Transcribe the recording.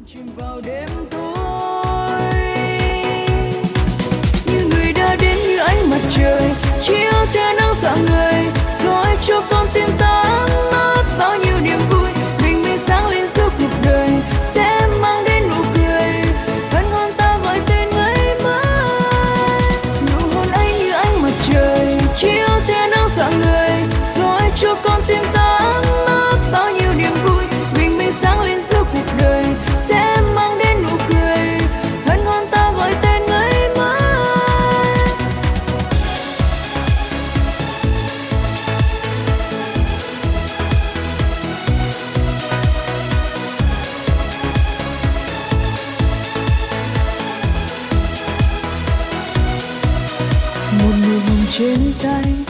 chìm vào đêm tối, như người đã đến như ánh mặt trời chiếu theo nắng rạng ngời, soi cho con tim ta ấm áp bao nhiêu niềm vui. Bình minh sáng lên giữa cuộc đời sẽ mang đến nụ cười, hân hoan ta gọi tên ngày mai. Nụ hôn ấy như ánh mặt trời chiếu theo nắng rạng ngời, soi cho con tim ta ấm áp bao nhiêu niềm vui. Bình minh sáng lên giữa cuộc đời sẽ mang đến nụ cười, hân hoan ta gọi tên ngày mai. Một nụ hôn trên tay